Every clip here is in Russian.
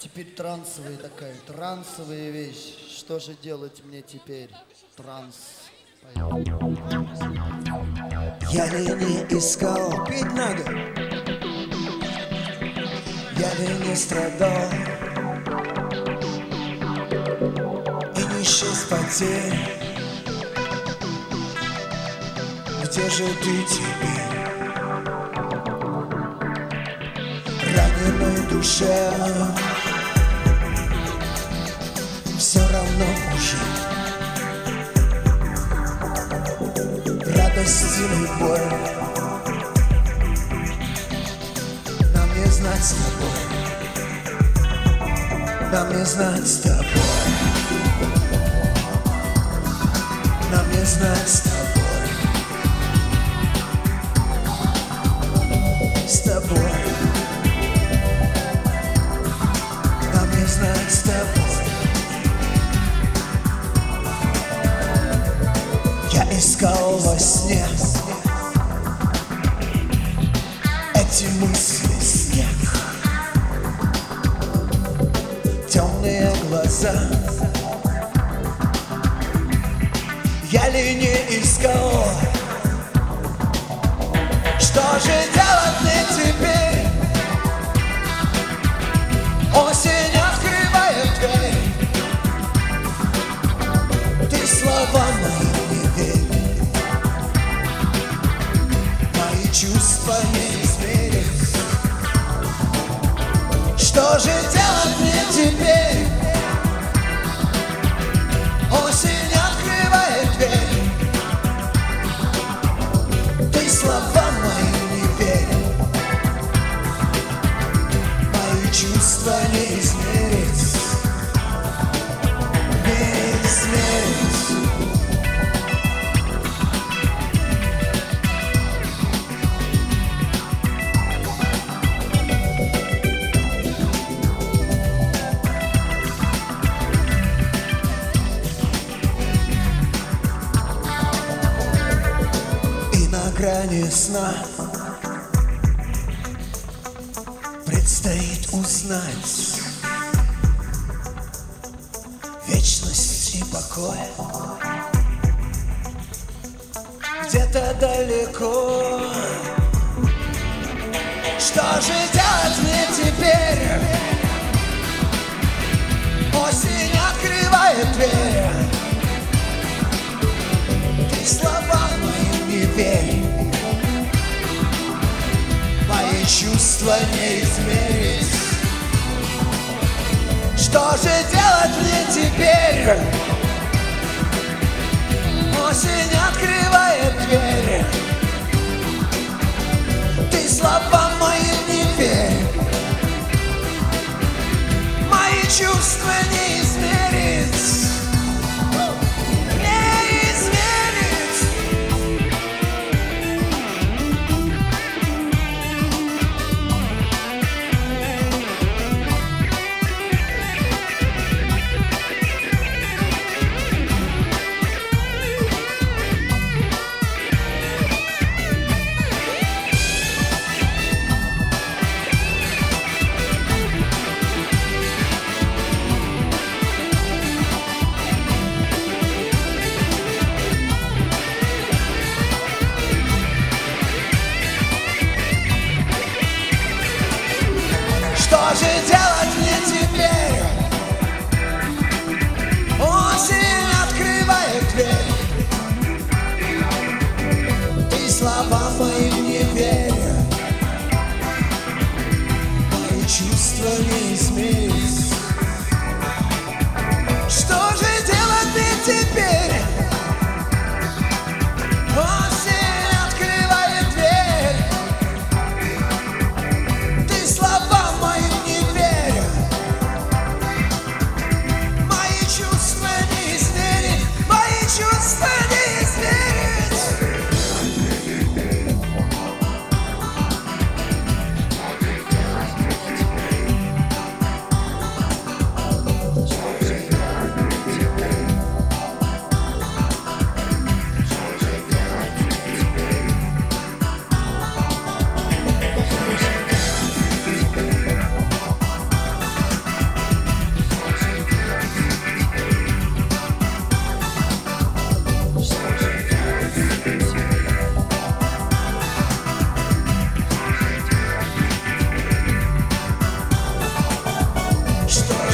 Теперь трансовая такая, трансовая вещь. Что же делать мне теперь? Транс. Я ли не искал, пить надо. Я ли не страдал и не исчез потерь. Где же ты теперь? Раненой душе все равно уже. Радость или боль нам не знать с тобой. Нам не знать с тобой. Нам не знать с тобой. С тобой. Нам не знать с тобой. Я искал во сне эти мысли, снег, темные глаза. Я ли не искал? Что же делать мне теперь? Осень открывает дверь. Ты слова мои не верь. Мои чувства не измерить. Что же делать мне теперь? Осень открывает дверь. Ты слова мои не верь. Мои чувства не измерить. Не измерить. На грани сна предстоит узнать вечность и покой. Где-то далеко. Что же делать мне теперь? Осень открывает дверь. Ты слова моим не верь. Мои чувства не измерить. Что же делать мне теперь? Осень открывает дверь. Ты словам моим не верь. Мои чувства не измерить.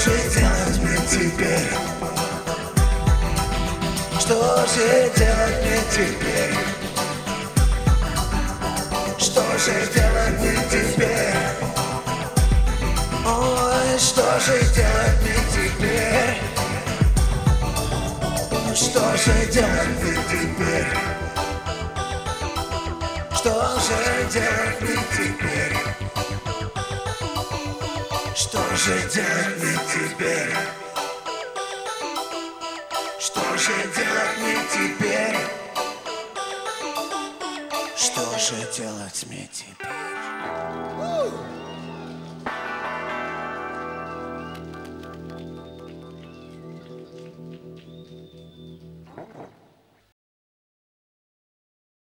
же делать мне теперь? Что же делать мне теперь? Что же делать мне теперь? Ой, что же делать мне теперь? Что же делать мне теперь? Что же делать мне теперь? Что же делать мне теперь? Что же делать мне теперь? Что же делать мне теперь?